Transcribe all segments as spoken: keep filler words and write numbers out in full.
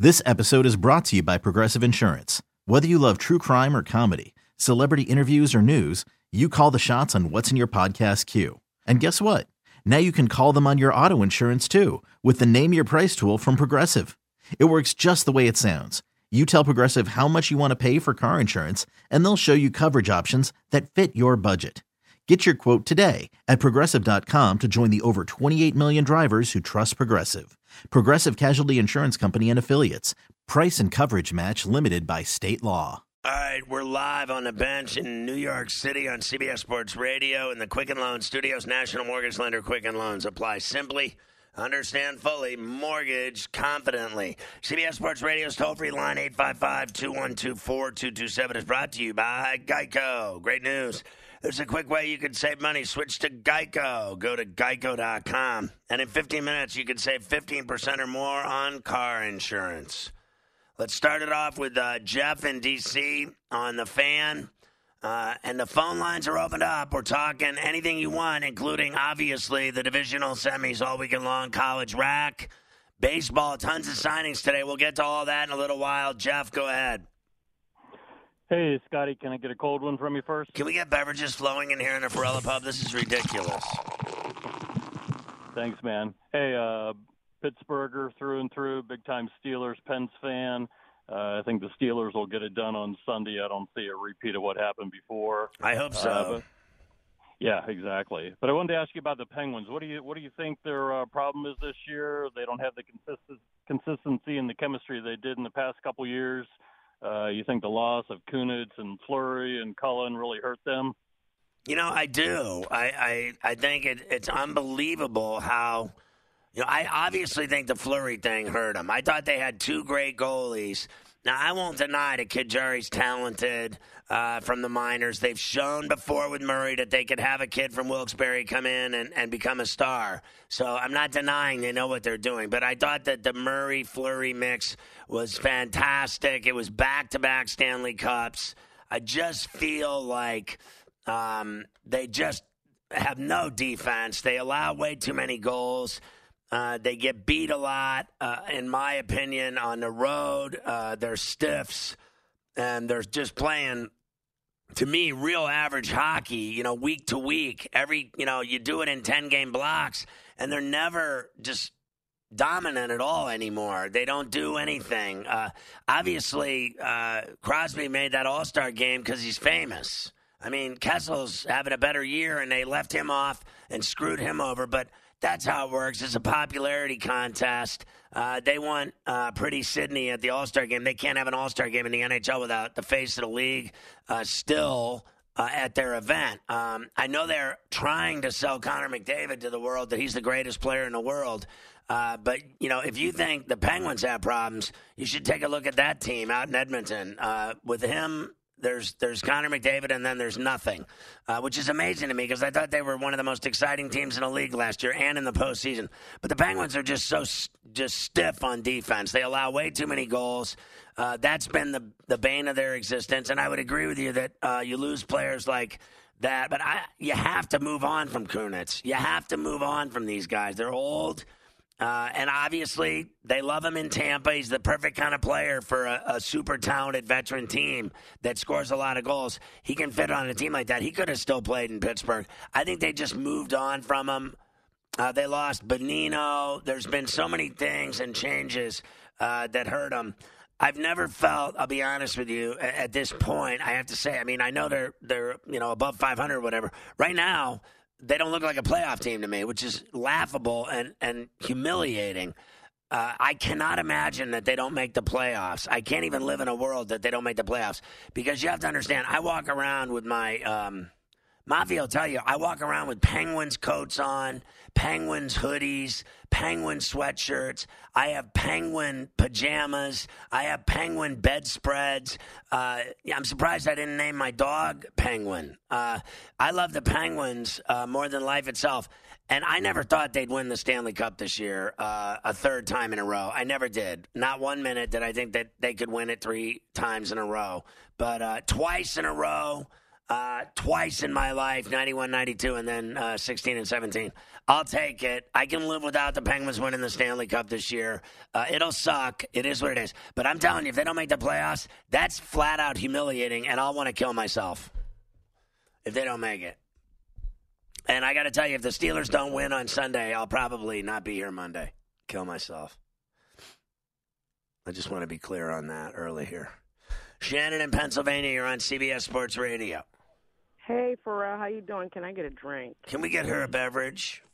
This episode is brought to you by Progressive Insurance. Whether you love true crime or comedy, celebrity interviews or news, you call the shots on what's in your podcast queue. And guess what? Now you can call them on your auto insurance too with the Name Your Price tool from Progressive. It works just the way it sounds. You tell Progressive how much you want to pay for car insurance, and they'll show you coverage options that fit your budget. Get your quote today at Progressive dot com to join the over twenty-eight million drivers who trust Progressive. Progressive Casualty Insurance Company and Affiliates. Price and coverage match limited by state law. All right, we're live on the bench in New York City on C B S Sports Radio in the Quicken Loans Studios. National Mortgage Lender Quicken Loans. Apply simply, understand fully, mortgage confidently. C B S Sports Radio's toll-free line eight five five, two one two, four two two seven is brought to you by Geico. Great news. There's a quick way you can save money. Switch to Geico. Go to geico dot com. And in fifteen minutes, you can save fifteen percent or more on car insurance. Let's start it off with uh, Jeff in D C on the Fan. Uh, and the phone lines are opened up. We're talking anything you want, including, obviously, the divisional semis all weekend long, college rack, baseball, tons of signings today. We'll get to all that in a little while. Jeff, go ahead. Hey, Scotty, can I get a cold one from you first? Can we get beverages flowing in here in the Ferrella Pub? This is ridiculous. Thanks, man. Hey, uh, Pittsburgher through and through, big-time Steelers, Pens fan. Uh, I think the Steelers will get it done on Sunday. I don't see a repeat of what happened before. I hope so. Uh, but, yeah, exactly. But I wanted to ask you about the Penguins. What do you what do you think their uh, problem is this year? They don't have the consist- consistency and the chemistry they did in the past couple years. Uh, you think the loss of Kunitz and Fleury and Cullen really hurt them? You know, I do. I I, I think it, it's unbelievable how, you know, I obviously think the Fleury thing hurt them. I thought they had two great goalies. Now, I won't deny that Kid Jerry's talented uh, from the minors. They've shown before with Murray that they could have a kid from Wilkes-Barre come in and, and become a star. So I'm not denying they know what they're doing. But I thought that the Murray-Fleury mix was fantastic. It was back-to-back Stanley Cups. I just feel like um, they just have no defense. They allow way too many goals. Uh, they get beat a lot, uh, in my opinion, on the road. Uh, they're stiffs, and they're just playing, to me, real average hockey, you know, week to week. Every, you know, you do it in ten-game blocks, and they're never just dominant at all anymore. They don't do anything. Uh, obviously, uh, Crosby made that All-Star game because he's famous. I mean, Kessel's having a better year, and they left him off and screwed him over, but that's how it works. It's a popularity contest. Uh, they want uh, Pretty Sydney at the All-Star game. They can't have an All-Star game in the N H L without the face of the league uh, still uh, at their event. Um, I know they're trying to sell Connor McDavid to the world, that he's the greatest player in the world. Uh, but, you know, if you think the Penguins have problems, you should take a look at that team out in Edmonton. Uh, with him, There's there's Connor McDavid, and then there's nothing, uh, which is amazing to me because I thought they were one of the most exciting teams in the league last year and in the postseason. But the Penguins are just so just stiff on defense. They allow way too many goals. Uh, that's been the the bane of their existence. And I would agree with you that uh, you lose players like that. But I, you have to move on from Kunitz. You have to move on from these guys. They're old. Uh, and obviously, they love him in Tampa. He's the perfect kind of player for a, a super talented veteran team that scores a lot of goals. He can fit on a team like that. He could have still played in Pittsburgh. I think they just moved on from him. Uh, they lost Bonino. There's been so many things and changes uh, that hurt him. I've never felt, I'll be honest with you, at, at this point, I have to say, I mean, I know they're, they're you know, above five hundred or whatever. Right now, they don't look like a playoff team to me, which is laughable and, and humiliating. Uh, I cannot imagine that they don't make the playoffs. I can't even live in a world that they don't make the playoffs because you have to understand, I walk around with my um, – Mafia will tell you, I walk around with Penguins coats on, Penguins hoodies, Penguin sweatshirts. I have Penguin pajamas. I have Penguin bedspreads. Uh, I'm surprised I didn't name my dog Penguin. Uh, I love the Penguins uh, more than life itself. And I never thought they'd win the Stanley Cup this year uh, a third time in a row. I never did. Not one minute did I think that they could win it three times in a row. But uh, twice in a row, uh, twice in my life, ninety-one, ninety-two, and then uh, sixteen and seventeen. I'll take it. I can live without the Penguins winning the Stanley Cup this year. Uh, it'll suck. It is what it is. But I'm telling you, if they don't make the playoffs, that's flat out humiliating, and I'll want to kill myself if they don't make it. And I got to tell you, if the Steelers don't win on Sunday, I'll probably not be here Monday. Kill myself. I just want to be clear on that early here. Shannon in Pennsylvania, you're on C B S Sports Radio. Hey, Pharrell, how you doing? Can I get a drink? Can we get her a beverage?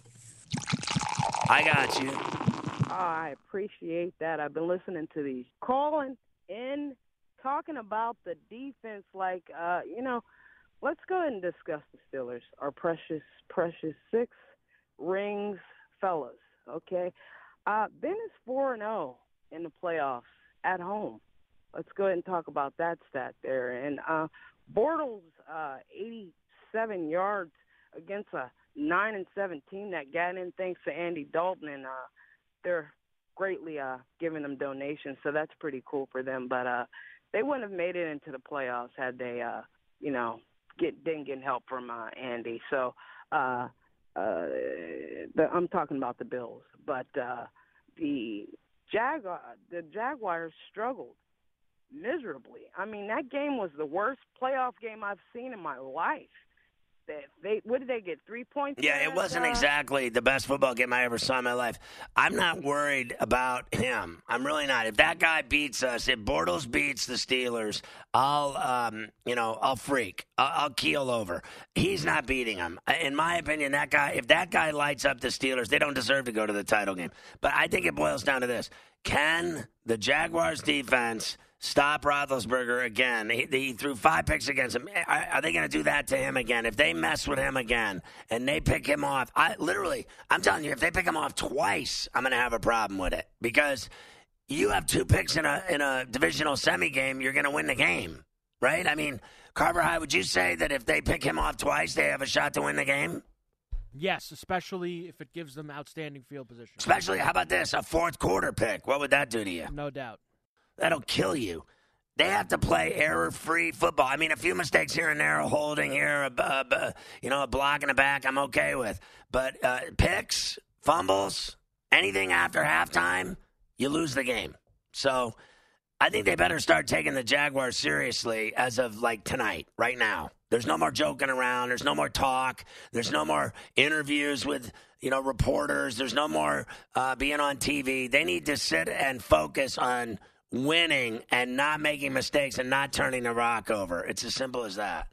I got you. Oh, I appreciate that. I've been listening to these. Calling in, talking about the defense like, uh, you know, let's go ahead and discuss the Steelers, our precious, precious six rings fellas, okay? Uh, Ben is four and oh in the playoffs at home. Let's go ahead and talk about that stat there. And uh, Bortles, uh, eighty-seven yards against a nine and seven team that got in thanks to Andy Dalton, and uh, they're greatly uh, giving them donations, so that's pretty cool for them. But uh, they wouldn't have made it into the playoffs had they, uh, you know, get didn't get help from uh, Andy. So uh, uh, the, I'm talking about the Bills, but uh, the Jag the Jaguars struggled miserably. I mean, that game was the worst playoff game I've seen in my life. They, they what did they get? Three points? Yeah, there? it wasn't uh, exactly the best football game I ever saw in my life. I'm not worried about him. I'm really not. If that guy beats us, if Bortles beats the Steelers, I'll, um, you know, I'll freak. I'll, I'll keel over. He's not beating them. In my opinion, that guy, if that guy lights up the Steelers, they don't deserve to go to the title game. But I think it boils down to this. Can the Jaguars defense stop Roethlisberger again? He, he threw five picks against him. Are, are they going to do that to him again? If they mess with him again and they pick him off, I literally, I'm telling you, if they pick him off twice, I'm going to have a problem with it because you have two picks in a in a divisional semi game, you're going to win the game, right? I mean, Carver High, would you say that if they pick him off twice, they have a shot to win the game? Yes, especially if it gives them outstanding field position. Especially, how about this, a fourth quarter pick? What would that do to you? No doubt. That'll kill you. They have to play error-free football. I mean, a few mistakes here and there, a holding here, a, a, you know, a block in the back, I'm okay with. But uh, picks, fumbles, anything after halftime, you lose the game. So I think they better start taking the Jaguars seriously as of, like, tonight, right now. There's no more joking around. There's no more talk. There's no more interviews with, you know, reporters. There's no more uh, being on T V. They need to sit and focus on winning and not making mistakes and not turning the rock over. It's as simple as that.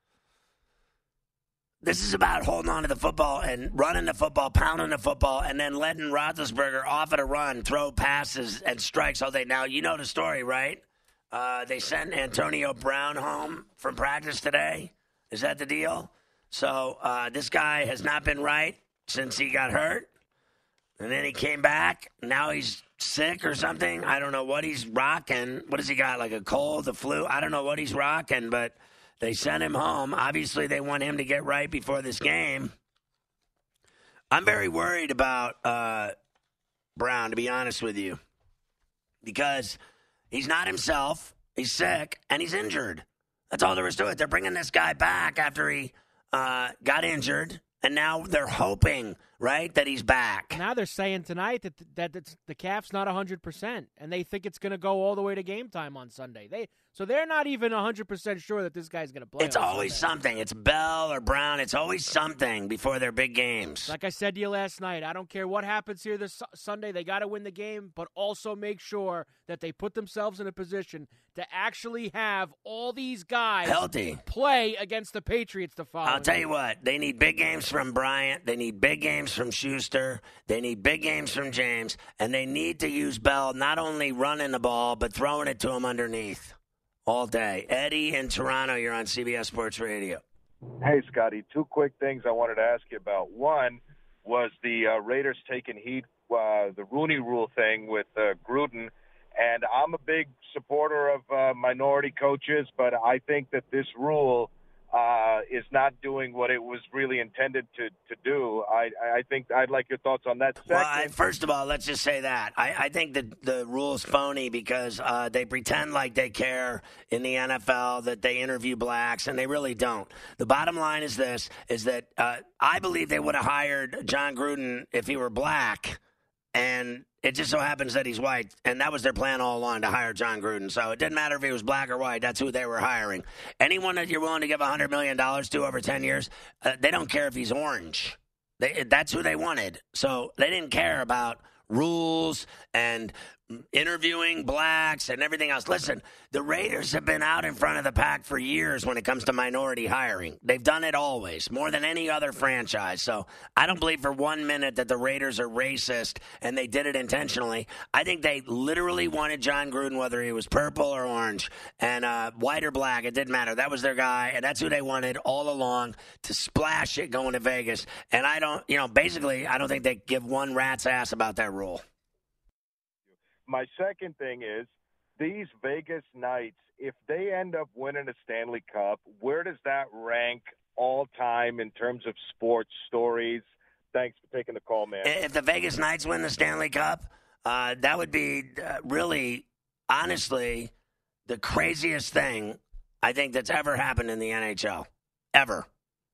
This is about holding on to the football and running the football, pounding the football, and then letting Roethlisberger off at a run, throw passes and strikes all day. Now, you know the story, right? Uh, they sent Antonio Brown home from practice today. Is that the deal? So uh, this guy has not been right since he got hurt. And then he came back. Now he's sick or something. I don't know what he's rocking. What has he got, like a cold, the flu? I don't know what he's rocking, but they sent him home. Obviously, they want him to get right before this game. I'm very worried about uh, Brown, to be honest with you, because he's not himself. He's sick, and he's injured. That's all there is to it. They're bringing this guy back after he uh, got injured. And now they're hoping, right, that he's back. Now they're saying tonight that that it's, the calf's not one hundred percent, and they think it's going to go all the way to game time on Sunday. They So they're not even one hundred percent sure that this guy's going to play. It's on always Sunday. something. It's Bell or Brown. It's always something before their big games. Like I said to you last night, I don't care what happens here this Sunday. They got to win the game, but also make sure that they put themselves in a position to actually have all these guys healthy play against the Patriots the following I'll tell week. you what, they need big games from Bryant. They need big games from Schuster. They need big games from James. And they need to use Bell not only running the ball, but throwing it to him underneath all day. Eddie in Toronto, you're on C B S Sports Radio. Hey, Scotty, two quick things I wanted to ask you about. One was the uh, Raiders taking heat, uh, the Rooney Rule thing with uh, Gruden. And I'm a big supporter of uh, minority coaches, but I think that this rule uh, is not doing what it was really intended to, to do. I, I think I'd like your thoughts on that. Second, well, I, first of all, let's just say that. I, I think that the rule's phony because uh, they pretend like they care in the N F L, that they interview blacks, and they really don't. The bottom line is this, is that uh, I believe they would have hired John Gruden if he were black, and it just so happens that he's white, and that was their plan all along, to hire John Gruden. So it didn't matter if he was black or white. That's who they were hiring. Anyone that you're willing to give one hundred million dollars to over ten years, uh, they don't care if he's orange. They, that's who they wanted. So they didn't care about rules and interviewing blacks and everything else. Listen, the Raiders have been out in front of the pack for years when it comes to minority hiring. They've done it always, more than any other franchise. So I don't believe for one minute that the Raiders are racist and they did it intentionally. I think they literally wanted John Gruden, whether he was purple or orange, and uh, white or black. It didn't matter. That was their guy, and that's who they wanted all along to splash it going to Vegas. And I don't, you know, basically, I don't think they give one rat's ass about that rule. My second thing is these Vegas Knights, if they end up winning a Stanley Cup, where does that rank all time in terms of sports stories? Thanks for taking the call, man. If the Vegas Knights win the Stanley Cup, uh, that would be uh, really, honestly, the craziest thing I think that's ever happened in the N H L. Ever.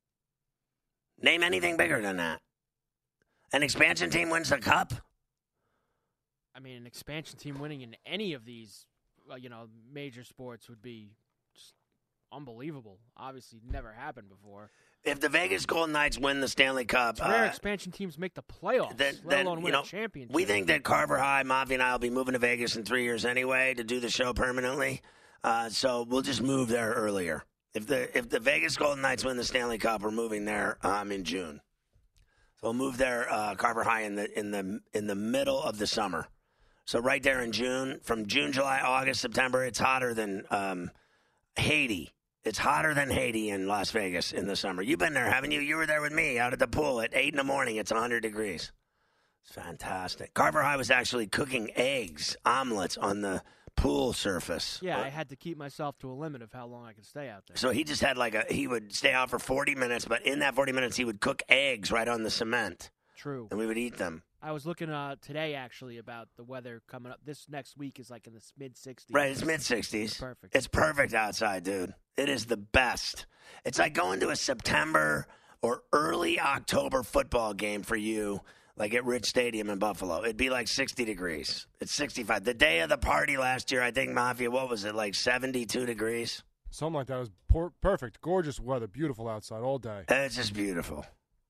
Name anything bigger than that. An expansion team wins the cup? I mean, an expansion team winning in any of these, uh, you know, major sports would be just unbelievable. Obviously, never happened before. If the Vegas Golden Knights win the Stanley Cup, it's rare uh, expansion teams make the playoffs, then, let then, alone you win know, a championship. We think that Carver High, Mafia, and I will be moving to Vegas in three years anyway to do the show permanently. Uh, so we'll just move there earlier. If the if the Vegas Golden Knights win the Stanley Cup, we're moving there um, in June. So we'll move there, uh, Carver High, in the in the in the middle of the summer. So right there in June, from June, July, August, September, it's hotter than um, Haiti. It's hotter than Haiti in Las Vegas in the summer. You've been there, haven't you? You were there with me out at the pool at eight in the morning. It's one hundred degrees. It's fantastic. Carver High was actually cooking eggs, omelets on the pool surface. Yeah, I had to keep myself to a limit of how long I could stay out there. So he just had like a, he would stay out for forty minutes, but in that forty minutes, he would cook eggs right on the cement. True. And we would eat them. I was looking uh, today, actually, about the weather coming up. This next week is like in the mid-sixties. Right, it's mid-sixties. Perfect. It's perfect outside, dude. It is the best. It's like going to a September or early October football game for you, like at Rich Stadium in Buffalo. It'd be like sixty degrees. It's sixty-five. The day of the party last year, I think, Mafia, what was it, like seventy-two degrees? Something like that. It was por- perfect. Gorgeous weather. Beautiful outside all day. It's just beautiful.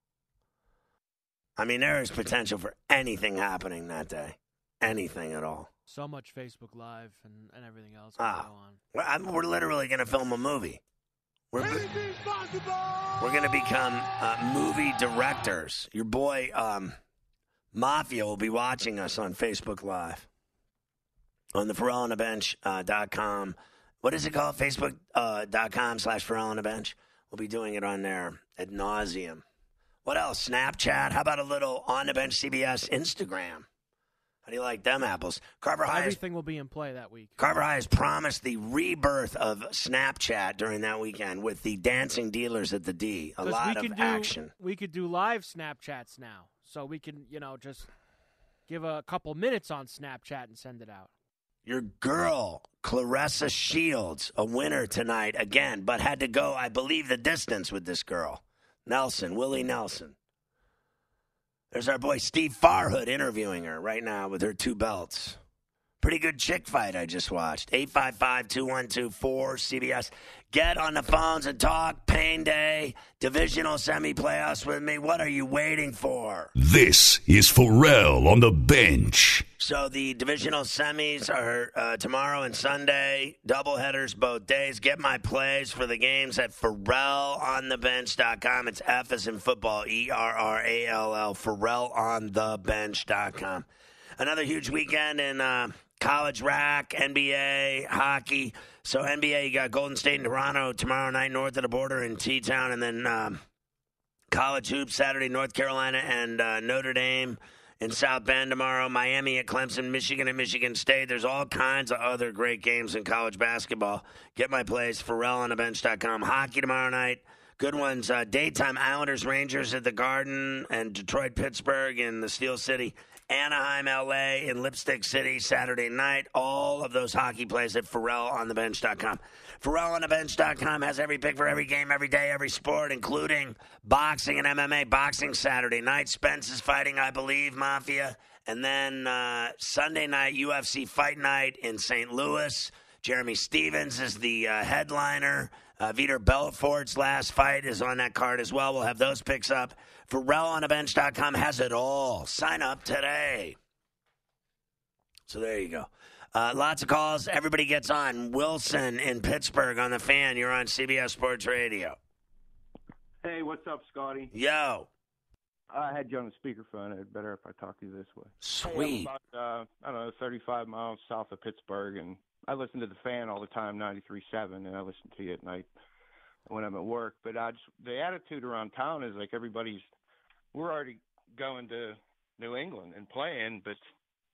I mean, there is potential for anything happening that day. Anything at all. So much Facebook Live and, and everything else Ah. going on. We're, I'm, we're literally going to film a movie. We're, we're going to become uh, movie directors. Your boy um, Mafia will be watching us on Facebook Live. On the Ferrall on the Bench uh, dot com. What is it called? Facebook uh, dot com slash Ferrall on the Bench. We'll be doing it on there ad nauseum. What else? Snapchat? How about a little On the Bench C B S Instagram? How do you like them apples? Carver High. Everything will be in play that week. Carver High has promised the rebirth of Snapchat during that weekend with the dancing dealers at the D. A lot we of could do, action. We could do live Snapchats now. So we can, you know, just give a couple minutes on Snapchat and send it out. Your girl, Clarissa Shields, a winner tonight again, but had to go, I believe, the distance with this girl. Nelson, Willie Nelson. There's our boy Steve Farhood interviewing her right now with her two belts. Pretty good chick fight I just watched. eight five five, two one two, four C B S. Get on the phones and talk. Pain Day, divisional semi-playoffs with me. What are you waiting for? This is Ferrall on the Bench. So the divisional semis are uh, tomorrow and Sunday. Doubleheaders both days. Get my plays for the games at Ferrall on the bench dot com. It's F as in football, E R R A L L, Ferrall on the bench dot com. Another huge weekend in uh, college rack, N B A, hockey. So N B A, you got Golden State and Toronto tomorrow night north of the border in T-Town. And then um, college hoops Saturday, North Carolina and uh, Notre Dame in South Bend tomorrow, Miami at Clemson, Michigan at Michigan State. There's all kinds of other great games in college basketball. Get my place, Pharrell on the bench dot com. Hockey tomorrow night. Good ones. Uh, daytime, Islanders, Rangers at the Garden, and Detroit, Pittsburgh in the Steel City. Anaheim, L A, and Lipstick City Saturday night. All of those hockey plays at Pharrell on the bench dot com. Pharrell on the bench dot com has every pick for every game, every day, every sport, including boxing and M M A. Boxing Saturday night. Spence is fighting, I believe, Mafia. And then uh, Sunday night, U F C Fight Night in Saint Louis. Jeremy Stevens is the uh, headliner. Uh, Vitor Belfort's last fight is on that card as well. We'll have those picks up. Pharrell on the bench dot com has it all. Sign up today. So there you go. Uh, lots of calls. Everybody gets on. Wilson in Pittsburgh on the Fan. You're on C B S Sports Radio. Hey, what's up, Scotty? Yo. I had you on the speakerphone. It'd better if I talk to you this way. Sweet. I'm about, uh, I don't know, thirty-five miles south of Pittsburgh, and I listen to the Fan all the time, ninety-three point seven, and I listen to you at night when I'm at work. But I just, the attitude around town is like everybody's – we're already going to New England and playing, but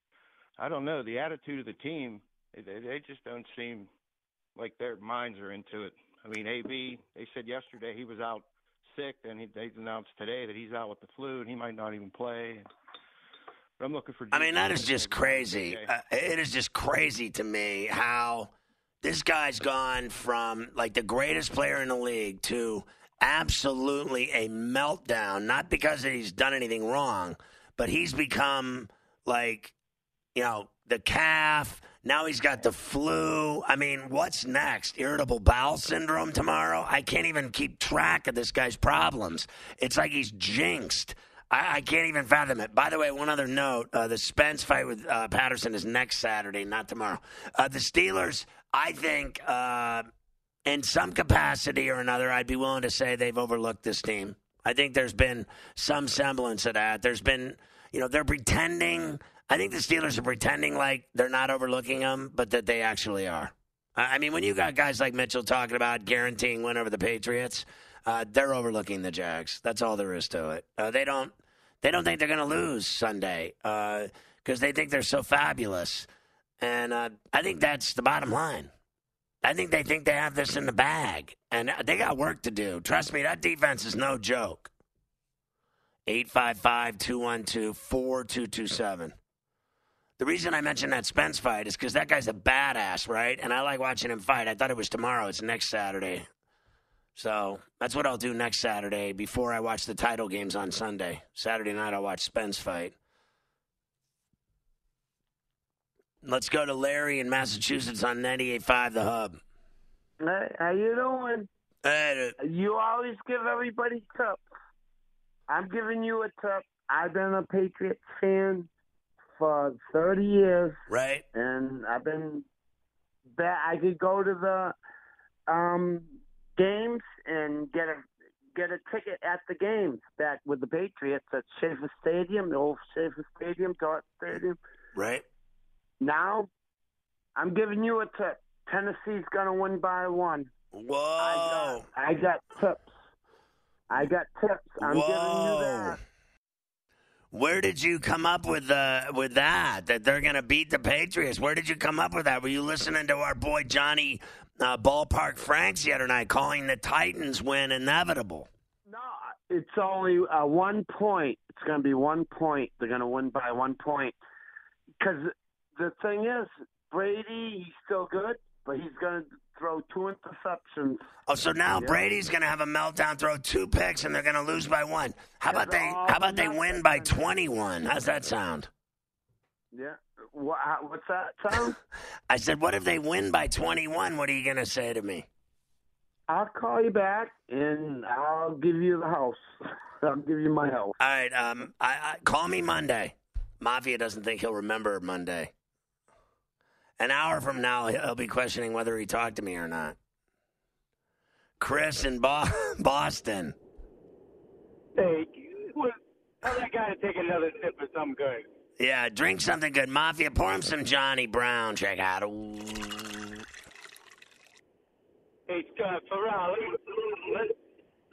I don't know. The attitude of the team, they, they just don't seem like their minds are into it. I mean, A B, they said yesterday he was out sick, and he, they announced today that he's out with the flu, and he might not even play. But I'm looking for – I mean, that is just crazy. Uh, it is just crazy to me how this guy's gone from, like, the greatest player in the league to absolutely a meltdown, not because he's done anything wrong, but he's become, like, you know, the calf. Now he's got the flu. I mean, what's next? Irritable bowel syndrome tomorrow? I can't even keep track of this guy's problems. It's like he's jinxed. I, I can't even fathom it. By the way, one other note. Uh, the Spence fight with uh, Patterson is next Saturday, not tomorrow. Uh, the Steelers, I think, uh, in some capacity or another, I'd be willing to say they've overlooked this team. I think there's been some semblance of that. There's been, you know, they're pretending. I think the Steelers are pretending like they're not overlooking them, but that they actually are. I mean, when you got guys like Mitchell talking about guaranteeing win over the Patriots, uh, they're overlooking the Jags. That's all there is to it. Uh, they don't they don't think they're going to lose Sunday because uh, they think they're so fabulous. And uh, I think that's the bottom line. I think they think they have this in the bag, and they got work to do. Trust me, that defense is no joke. eight five five, two one two, four two two seven. The reason I mentioned that Spence fight is because that guy's a badass, right? And I like watching him fight. I thought it was tomorrow. It's next Saturday. So that's what I'll do next Saturday before I watch the title games on Sunday. Saturday night, I'll watch Spence fight. Let's go to Larry in Massachusetts on ninety-eight point five The Hub. Hey, how you doing? Hey, you always give everybody tips. I'm giving you a tip. I've been a Patriots fan for thirty years. Right. And I've been that I could go to the um, games and get a get a ticket at the games back with the Patriots at Schaefer Stadium, the old Schaefer Stadium, Dart Stadium. Right. Now, I'm giving you a tip. Tennessee's going to win by one. Whoa. I got, I got tips. I got tips. I'm Whoa. giving you that. Where did you come up with uh, with that, that they're going to beat the Patriots? Where did you come up with that? Were you listening to our boy Johnny uh, Ballpark Franks the other night calling the Titans win inevitable? No, it's only uh, one point. It's going to be one point. They're going to win by one point. Because the thing is, Brady, he's still good, but he's going to throw two interceptions. Oh, so now yeah. Brady's going to have a meltdown, throw two picks, and they're going to lose by one. How about they? How about they win by twenty-one? How's that sound? Yeah. What, what's that sound? I said, what if they win by twenty-one? What are you going to say to me? I'll call you back, and I'll give you the house. I'll give you my house. All right. Um, I, I call me Monday. Mafia doesn't think he'll remember Monday. An hour from now, he'll be questioning whether he talked to me or not. Chris in Bo- Boston. Hey, tell that guy to take another sip of something good. Yeah, drink something good. Mafia, pour him some Johnny Brown. Check out. Ooh. Hey, Scott, Pharrell,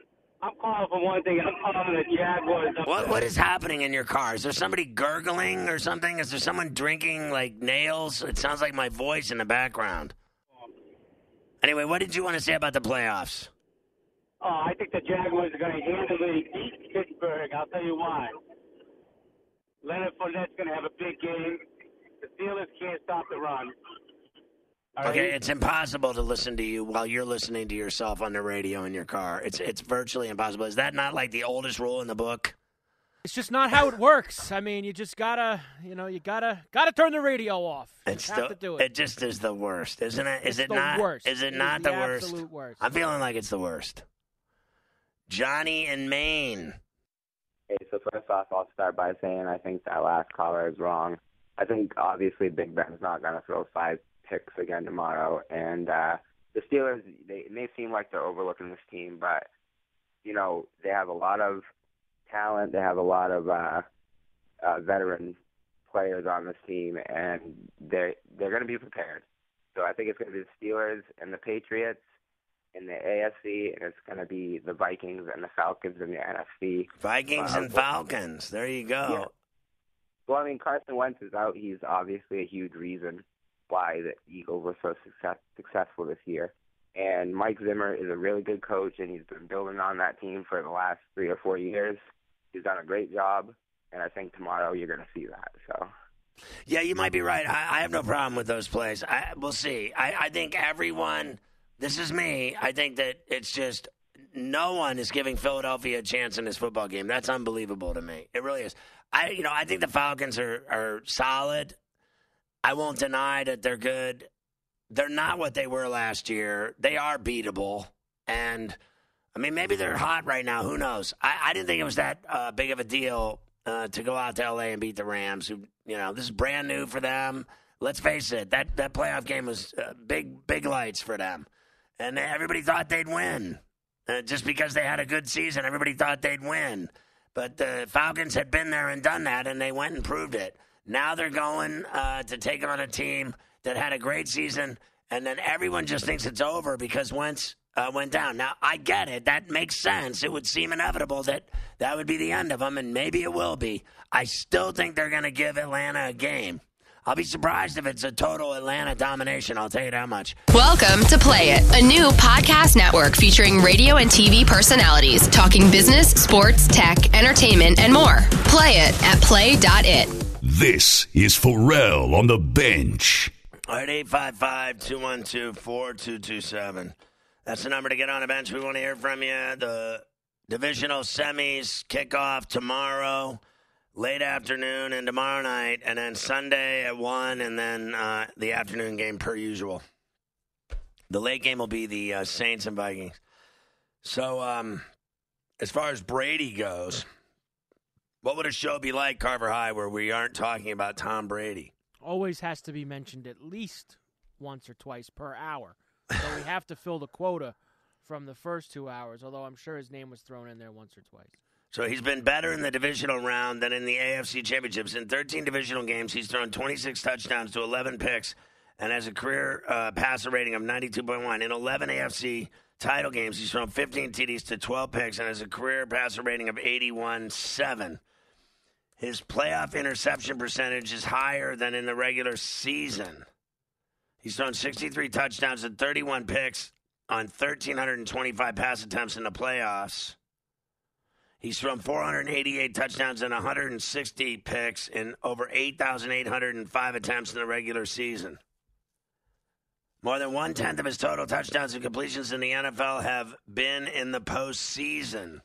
I'm calling for one thing. I'm calling the Jaguars. What What is happening in your car? Is there somebody gurgling or something? Is there someone drinking, like, nails? It sounds like my voice in the background. Anyway, what did you want to say about the playoffs? Oh, I think the Jaguars are going to handily beat Pittsburgh. I'll tell you why. Leonard Fournette's going to have a big game. The Steelers can't stop the run. All okay, right? it's impossible to listen to you while you're listening to yourself on the radio in your car. It's it's virtually impossible. Is that not like the oldest rule in the book? It's just not how it works. I mean, you just gotta, you know, you gotta gotta turn the radio off. You It's have the, to do it. It just is the worst, isn't it? Is It's it the not? worst. Is it It not is the, the worst? absolute worst. I'm feeling like it's the worst. Johnny in Maine. Okay, so first off, I'll start by saying I think that last caller is wrong. I think obviously Big Ben's not going to throw five picks again tomorrow, and uh, the Steelers, they it may seem like they're overlooking this team, but you know they have a lot of talent. They have a lot of uh, uh, veteran players on this team, and they they're going to be prepared. So I think it's going to be the Steelers and the Patriots in the A F C, and it's going to be the Vikings and the Falcons in the N F C. Vikings uh, and Falcons. There you go. Yeah. Well, I mean, Carson Wentz is out. He's obviously a huge reason why the Eagles were so success, successful this year. And Mike Zimmer is a really good coach, and he's been building on that team for the last three or four years. He's done a great job, and I think tomorrow you're going to see that. So. Yeah, you might be right. I, I have no problem with those plays. I, we'll see. I, I think everyone, this is me, I think that it's just no one is giving Philadelphia a chance in this football game. That's unbelievable to me. It really is. I, you know, I think the Falcons are, are solid. I won't deny that they're good. They're not what they were last year. They are beatable. And, I mean, maybe they're hot right now. Who knows? I, I didn't think it was that uh, big of a deal uh, to go out to L A and beat the Rams. Who, you know, this is brand new for them. Let's face it, that, that playoff game was uh, big, big lights for them. And everybody thought they'd win. Uh, just because they had a good season, everybody thought they'd win. But the Falcons had been there and done that, and they went and proved it. Now they're going uh, to take on a team that had a great season, and then everyone just thinks it's over because Wentz uh, went down. Now, I get it. That makes sense. It would seem inevitable that that would be the end of them, and maybe it will be. I still think they're going to give Atlanta a game. I'll be surprised if it's a total Atlanta domination. I'll tell you that much. Welcome to Play It, a new podcast network featuring radio and T V personalities talking business, sports, tech, entertainment, and more. Play it at play dot it. This is Pharrell on the bench. All right, eight five five, two one two, four two two seven. That's the number to get on the bench. We want to hear from you. The divisional semis kick off tomorrow. Late afternoon and tomorrow night, and then Sunday at one, and then uh, the afternoon game per usual. The late game will be the uh, Saints and Vikings. So um, as far as Brady goes, what would a show be like, Carver High, where we aren't talking about Tom Brady? Always has to be mentioned at least once or twice per hour. So we have to fill the quota from the first two hours, although I'm sure his name was thrown in there once or twice. So he's been better in the divisional round than in the A F C championships. In thirteen divisional games, he's thrown twenty-six touchdowns to eleven picks and has a career uh, passer rating of ninety-two point one. In eleven A F C title games, he's thrown fifteen T Ds to twelve picks and has a career passer rating of eighty-one point seven. His playoff interception percentage is higher than in the regular season. He's thrown sixty-three touchdowns and thirty-one picks on one thousand three hundred twenty-five pass attempts in the playoffs. He's thrown four hundred eighty-eight touchdowns and one hundred sixty picks in over eight thousand eight hundred five attempts in the regular season. More than one-tenth of his total touchdowns and completions in the N F L have been in the postseason.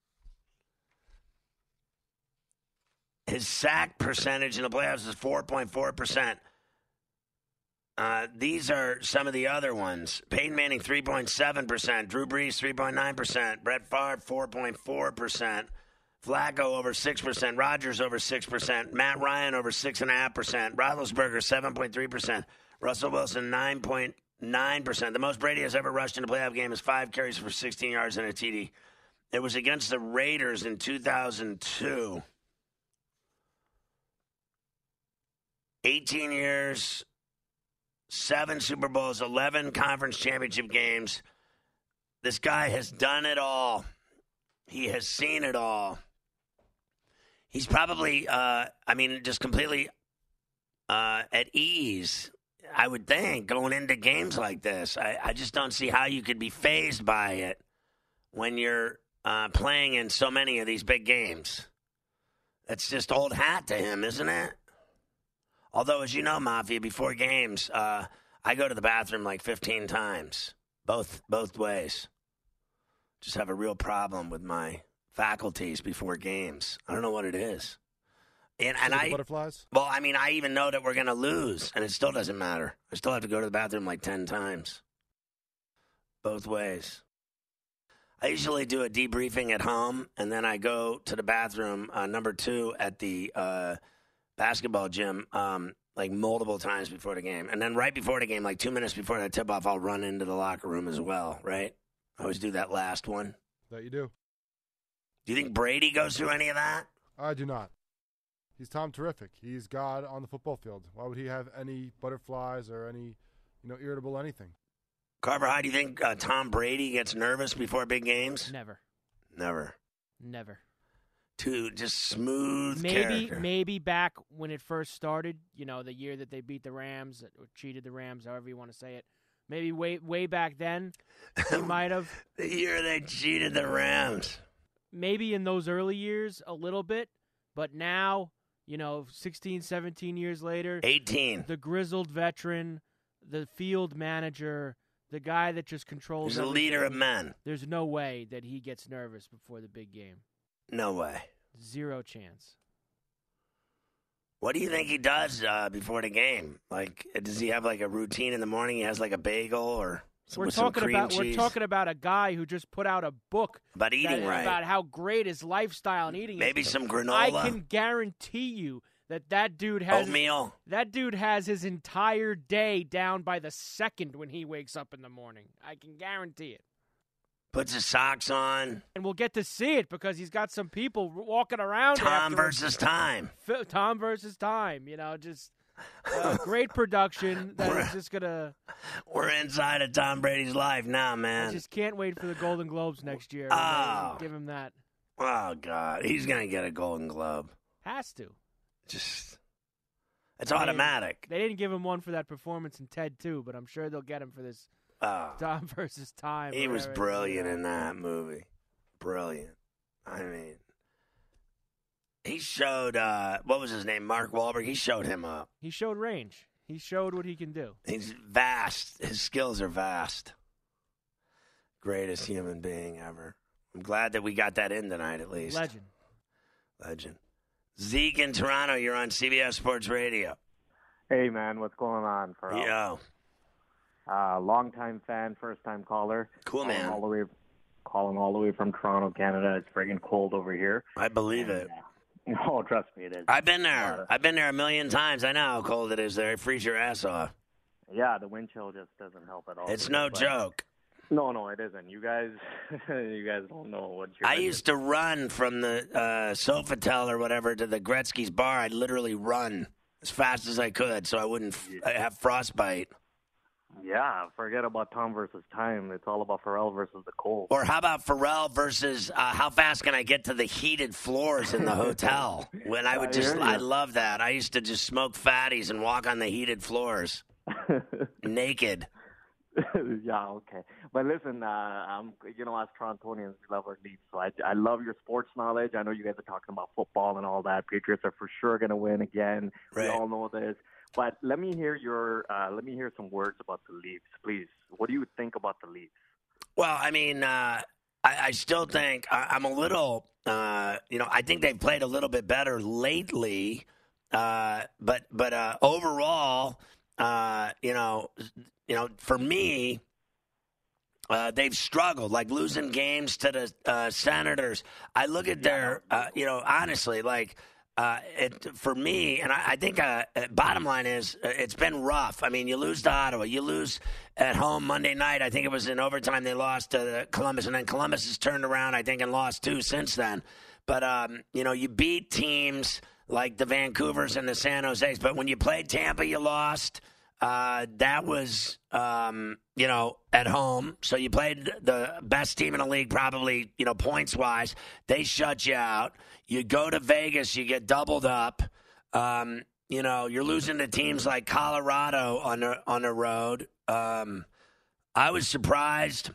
His sack percentage in the playoffs is four point four percent. Uh, these are some of the other ones. Peyton Manning, three point seven percent. Drew Brees, three point nine percent. Brett Favre, four point four percent. Flacco, over six percent. Rodgers, over six percent. Matt Ryan, over six point five percent. Roethlisberger, seven point three percent. Russell Wilson, nine point nine percent. The most Brady has ever rushed in a playoff game is five carries for sixteen yards and a T D. It was against the Raiders in two thousand two. eighteen years... Seven Super Bowls, eleven conference championship games. This guy has done it all. He has seen it all. He's probably, uh, I mean, just completely uh, at ease, I would think, going into games like this. I, I just don't see how you could be fazed by it when you're uh, playing in so many of these big games. That's just old hat to him, isn't it? Although, as you know, Mafia, before games, uh, I go to the bathroom like fifteen times, both both ways. Just have a real problem with my faculties before games. I don't know what it is. And, and I butterflies? Well, I mean, I even know that we're going to lose, and it still doesn't matter. I still have to go to the bathroom like ten times. Both ways. I usually do a debriefing at home, and then I go to the bathroom, uh, number two, at the uh, basketball gym, um, like multiple times before the game. And then right before the game, like two minutes before the tip-off, I'll run into the locker room as well, right? I always do that last one. That you do. Do you think Brady goes through any of that? I do not. He's Tom Terrific. He's God on the football field. Why would he have any butterflies or any, you know, irritable anything? Carver, how do you think uh, Tom Brady gets nervous before big games? Never. Never. Never. Too just smooth Maybe, character. maybe back when it first started, you know, the year that they beat the Rams or cheated the Rams, however you want to say it. Maybe way way back then, he might have. The year they cheated the Rams. Maybe in those early years a little bit, but now, you know, sixteen, seventeen years later. eighteen. The grizzled veteran, the field manager, the guy that just controls He's a everything. leader of men. There's no way that he gets nervous before the big game. No way. Zero chance. What do you think he does uh, before the game? Like, does he have like a routine in the morning? He has like a bagel or some, We're with some talking cream about cheese? we're talking about a guy who just put out a book About eating that- right. about how great his lifestyle and eating is. Maybe some I granola. can guarantee you that that dude has Oatmeal. That dude has his entire day down by the second when he wakes up in the morning. I can guarantee it. Puts his socks on. And we'll get to see it because he's got some people walking around. Tom afterwards. versus time. F- Tom versus time. You know, just uh, great production that is just gonna. We're inside of Tom Brady's life now, I man. just can't wait for the Golden Globes next year. Oh. Give him that. Oh, God. He's going to get a Golden Globe. Has to. Just, it's I mean, automatic. They didn't give him one for that performance in Ted two, but I'm sure they'll get him for this Oh. Tom versus time. He or was whatever. brilliant in that movie. Brilliant. I mean, he showed, uh, what was his name? Mark Wahlberg. He showed him up. He showed range. He showed what he can do. He's vast. His skills are vast. Greatest human being ever. I'm glad that we got that in tonight, at least. Legend. Legend. Zeke in Toronto, you're on C B S Sports Radio. Hey, man, what's going on? For Yo. Uh, long-time fan, first-time caller. Cool, calling man. All the way, calling all the way from Toronto, Canada. It's friggin' cold over here. I believe it. Oh, trust me, it is. I've been there. I've been there a million times. I know how cold it is there. It freezes your ass off. Yeah, the wind chill just doesn't help at all. It's no But- joke. No, no, it isn't. You guys, you guys don't know what you're. I used to run from the uh, Sofitel or whatever to the Gretzky's bar. I'd literally run as fast as I could so I wouldn't f- have frostbite. Yeah, forget about Tom versus time. It's all about Pharrell versus the cold. Or how about Pharrell versus uh, how fast can I get to the heated floors in the hotel? When I would I just, hear ya. I love that. I used to just smoke fatties and walk on the heated floors naked. Yeah, okay. But listen, uh, I'm, you know, as Torontonians, we love our Leafs. So I, I love your sports knowledge. I know you guys are talking about football and all that. Patriots are for sure going to win again. Right. We all know this. But let me hear your, uh, let me hear some words about the Leafs, please. What do you think about the Leafs? Well, I mean, uh, I, I still think I, I'm a little, uh, you know, I think they've played a little bit better lately. Uh, but but uh, overall, uh, you know, you know, for me, uh, they've struggled, like losing games to the uh, Senators. I look at their, uh, you know, honestly, like. Uh, it, for me, and I, I think uh, bottom line is uh, it's been rough. I mean, you lose to Ottawa. You lose at home Monday night. I think it was in overtime they lost to the Columbus, and then Columbus has turned around, I think, and lost two since then. But, um, you know, you beat teams like the Vancouvers and the San Jose's. But when you played Tampa, you lost. Uh, that was, um, you know, at home. So you played the best team in the league, probably, you know, points-wise. They shut you out. You go to Vegas, you get doubled up. Um, you know, you're losing to teams like Colorado on the, on the road. Um, I was surprised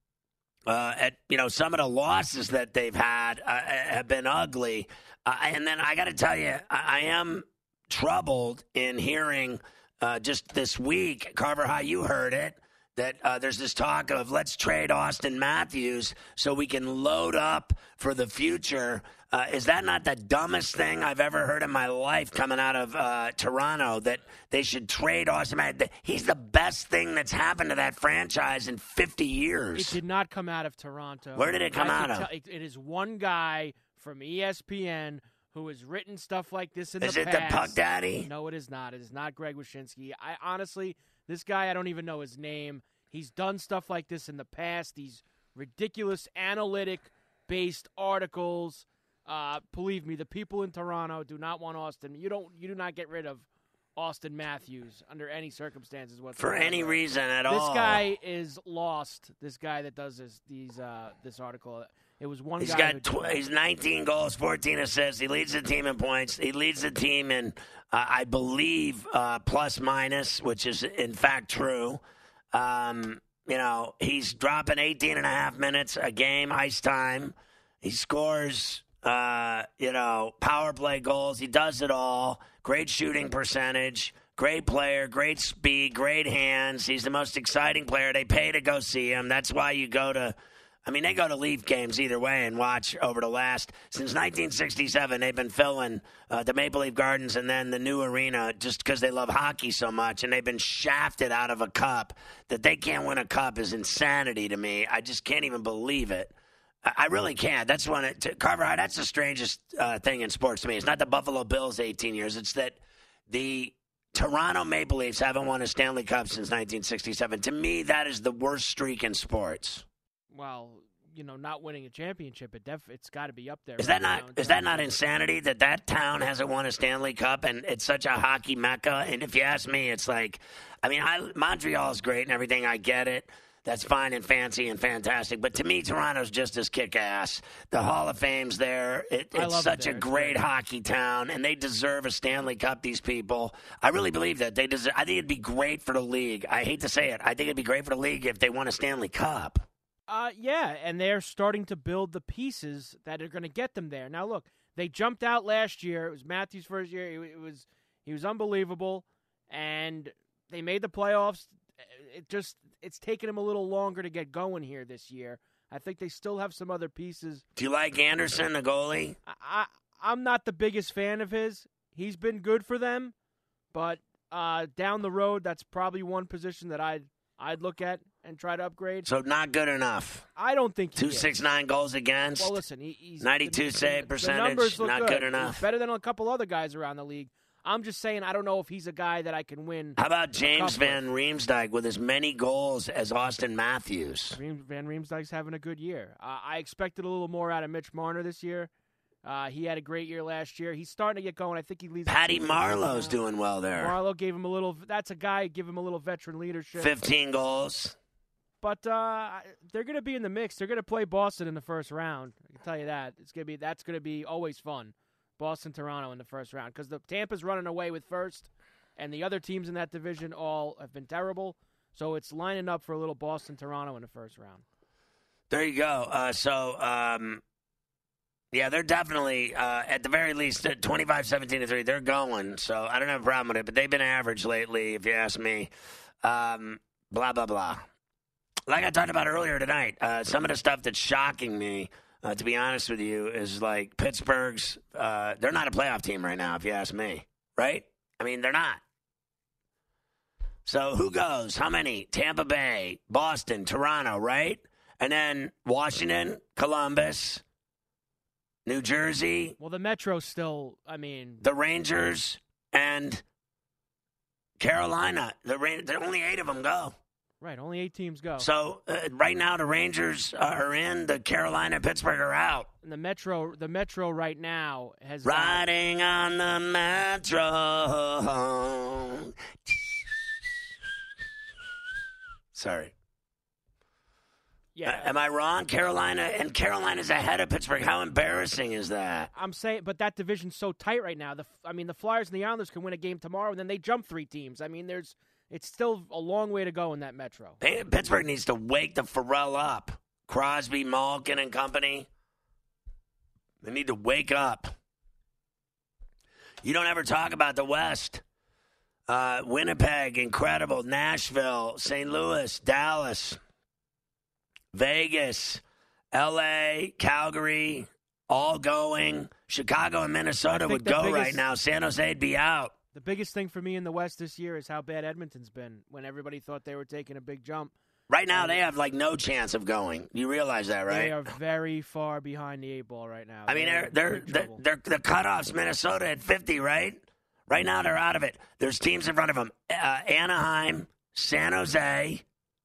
uh, at, you know, some of the losses that they've had uh, have been ugly. Uh, and then I got to tell you, I, I am troubled in hearing – Uh, just this week, Carver, how you heard it, that uh, there's this talk of let's trade Austin Matthews so we can load up for the future. Uh, is that not the dumbest thing I've ever heard in my life coming out of uh, Toronto, that they should trade Austin Matthews? He's the best thing that's happened to that franchise in fifty years. It did not come out of Toronto. Where did it come I out of? Tell, it, it is one guy from E S P N who has written stuff like this in is the it past. Is it the Puck Daddy? No, it is not. It is not Greg Wyshynski. I honestly, this guy, I don't even know his name. He's done stuff like this in the past. These ridiculous analytic-based articles. Uh, believe me, the people in Toronto do not want Austin. You don't. You do not get rid of Austin Matthews under any circumstances whatsoever. For any reason at this all. This guy is lost. This guy that does this, these, uh, this article. It was one he's guy. Got tw- he's nineteen goals, fourteen assists. He leads the team in points. He leads the team in, uh, I believe, uh, plus minus, which is in fact true. Um, you know, he's dropping eighteen and a half minutes a game, ice time. He scores, uh, you know, power play goals. He does it all. Great shooting percentage. Great player, great speed, great hands. He's the most exciting player. They pay to go see him. That's why you go to I mean, they go to Leaf games either way and watch over the last, since nineteen sixty-seven, they've been filling uh, the Maple Leaf Gardens and then the new arena just because they love hockey so much, and they've been shafted out of a cup. That they can't win a cup is insanity to me. I just can't even believe it. I, I really can't. That's one, it, to, Carver, that's the strangest uh, thing in sports to me. It's not the Buffalo Bills eighteen years. It's that the Toronto Maple Leafs haven't won a Stanley Cup since nineteen sixty-seven. To me, that is the worst streak in sports. Well, you know, not winning a championship, it def- it's got to be up there. Is right that not now. is that not insanity that that town hasn't won a Stanley Cup and it's such a hockey mecca? And if you ask me, it's like, I mean, I, Montreal's great and everything. I get it. That's fine and fancy and fantastic. But to me, Toronto's just as kick-ass. The Hall of Fame's there. It, it's such it a great hockey town, and they deserve a Stanley Cup, these people. I really believe that. They deserve. I think it'd be great for the league. I hate to say it. I think it'd be great for the league if they won a Stanley Cup. Uh, yeah, and they're starting to build the pieces that are going to get them there. Now, look, they jumped out last year. It was Matthews' first year. It was he was unbelievable, and they made the playoffs. It just it's taken them a little longer to get going here this year. I think they still have some other pieces. Do you like Anderson, the goalie? I, I I'm not the biggest fan of his. He's been good for them, but uh, down the road, that's probably one position that I'd I'd look at and try to upgrade. So not good enough. I don't think he two is. six nine goals against. Well, listen, he, he's ninety-two the, save the, percentage. The numbers look not good. good enough. He's better than a couple other guys around the league. I'm just saying, I don't know if he's a guy that I can win. How about James Van Riemsdyk with as many goals as Austin Matthews? Van Riemsdyk's having a good year. Uh, I expected a little more out of Mitch Marner this year. Uh, he had a great year last year. He's starting to get going. I think he leads. Patty Marlowe's doing well there. Marlowe gave him a little. That's a guy. Give him a little veteran leadership. Fifteen goals. But uh, they're going to be in the mix. They're going to play Boston in the first round. I can tell you that. It's going to be that's going to be always fun. Boston, Toronto in the first round because the Tampa's running away with first, and the other teams in that division all have been terrible. So it's lining up for a little Boston, Toronto in the first round. There you go. Uh, so, um, yeah, they're definitely, uh, at the very least, twenty-five seventeen to three. They're going. So I don't have a problem with it, but they've been average lately, if you ask me. Um, blah, blah, blah. Like I talked about earlier tonight, uh, some of the stuff that's shocking me, uh, to be honest with you, is like Pittsburgh's, uh, they're not a playoff team right now, if you ask me, right? I mean, they're not. So who goes? How many? Tampa Bay, Boston, Toronto, right? And then Washington, Columbus, New Jersey. Well, the Metro's still, I mean. The Rangers and Carolina. The Ra- there only eight of them go. Right, only eight teams go. So uh, right now the Rangers are in, the Carolina and Pittsburgh are out. And the Metro, the Metro right now has riding got... on the Metro. Sorry. Yeah. Uh, am I wrong? Carolina and Carolina's ahead of Pittsburgh. How embarrassing is that? I'm saying, but that division's so tight right now. The I mean, the Flyers and the Islanders can win a game tomorrow, and then they jump three teams. I mean, there's it's still a long way to go in that Metro. Hey, Pittsburgh needs to wake the Pharrell up. Crosby, Malkin, and company. They need to wake up. You don't ever talk about the West. Uh, Winnipeg, incredible. Nashville, Saint Louis, Dallas, Vegas, L A, Calgary, all going. Chicago and Minnesota would go biggest, right now. San Jose'd be out. The biggest thing for me in the West this year is how bad Edmonton's been when everybody thought they were taking a big jump. Right now, they have, like, no chance of going. You realize that, right? They are very far behind the eight ball right now. I mean, they're, they're, they're, they're the cutoffs, Minnesota at fifty, right? Right now, they're out of it. There's teams in front of them. Uh, Anaheim, San Jose.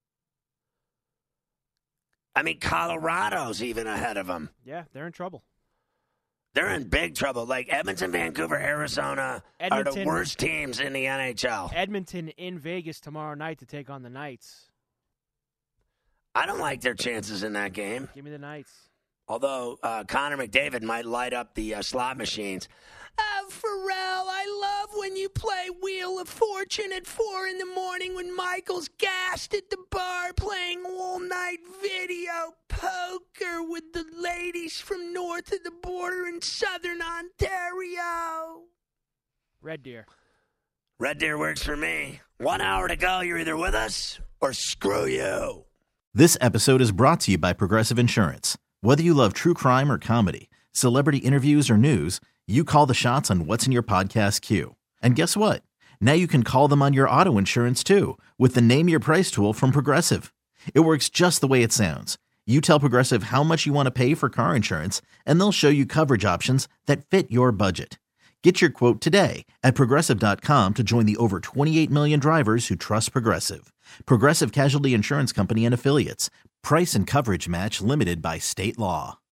I mean, Colorado's even ahead of them. Yeah, they're in trouble. They're in big trouble. Like, Edmonton, Vancouver, Arizona Edmonton, are the worst teams in the N H L. Edmonton in Vegas tomorrow night to take on the Knights. I don't like their chances in that game. Give me the Knights. Although uh, Connor McDavid might light up the uh, slot machines. Oh, Pharrell, I love when you play Wheel of Fortune at four in the morning when Michael's gassed at the bar playing all-night video poker with the ladies from north of the border in southern Ontario. Red Deer. Red Deer works for me. One hour to go. You're either with us or screw you. This episode is brought to you by Progressive Insurance. Whether you love true crime or comedy, celebrity interviews or news, you call the shots on what's in your podcast queue. And guess what? Now you can call them on your auto insurance too with the Name Your Price tool from Progressive. It works just the way it sounds. You tell Progressive how much you want to pay for car insurance, and they'll show you coverage options that fit your budget. Get your quote today at Progressive dot com to join the over twenty-eight million drivers who trust Progressive. Progressive Casualty Insurance Company and Affiliates. Price and coverage match limited by state law.